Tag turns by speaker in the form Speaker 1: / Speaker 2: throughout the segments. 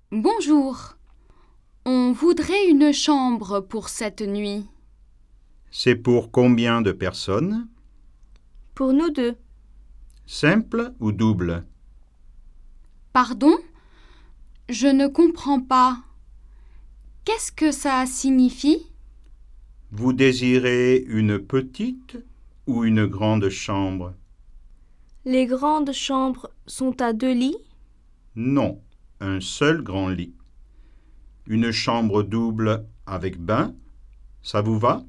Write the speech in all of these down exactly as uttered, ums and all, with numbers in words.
Speaker 1: Bonjour. On voudrait une chambre pour cette nuit.
Speaker 2: C'est pour combien de personnes?
Speaker 3: Pour nous deux.
Speaker 2: Simple ou double?
Speaker 1: Pardon? Je ne comprends pas. Qu'est-ce que ça signifie?
Speaker 2: Vous désirez une petite ou une grande chambre?
Speaker 3: Les grandes chambres sont à deux lits?
Speaker 2: Non, un seul grand lit. Une chambre double avec bain, ça vous va?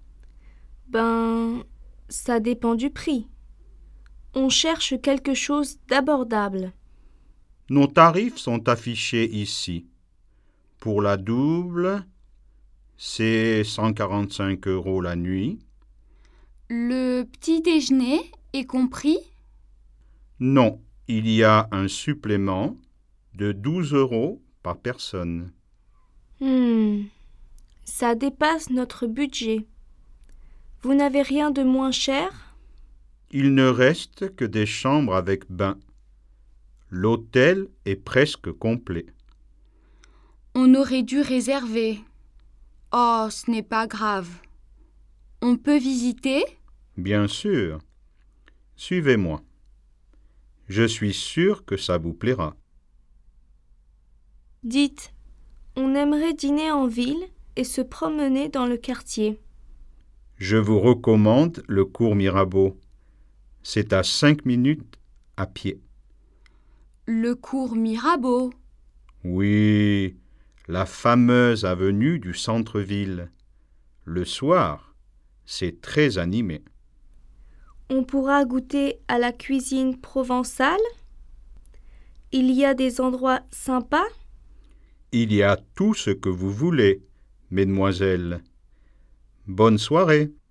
Speaker 3: Ben, ça dépend du prix. On cherche quelque chose d'abordable.
Speaker 2: Nos tarifs sont affichés ici. Pour la double, c'est cent quarante-cinq euros la nuit.
Speaker 1: Le petit déjeuner est compris?
Speaker 2: Non, il y a un supplément de douze euros par personne.
Speaker 3: Hmm, ça dépasse notre budget. Vous n'avez rien de moins cher?
Speaker 2: Il ne reste que des chambres avec bain. L'hôtel est presque complet.
Speaker 1: On aurait dû réserver. Oh, ce n'est pas grave. On peut visiter?
Speaker 2: Bien sûr. Suivez-moi. Je suis sûr que ça vous plaira.
Speaker 3: Dites, on aimerait dîner en ville et se promener dans le quartier.
Speaker 2: Je vous recommande le cours Mirabeau. C'est à cinq minutes à pied.
Speaker 1: Le cours Mirabeau.
Speaker 2: Oui, la fameuse avenue du centre-ville. Le soir, c'est très animé.
Speaker 3: On pourra goûter à la cuisine provençale? Il y a des endroits sympas?
Speaker 2: Il y a tout ce que vous voulez, mesdemoiselles. Bonne soirée.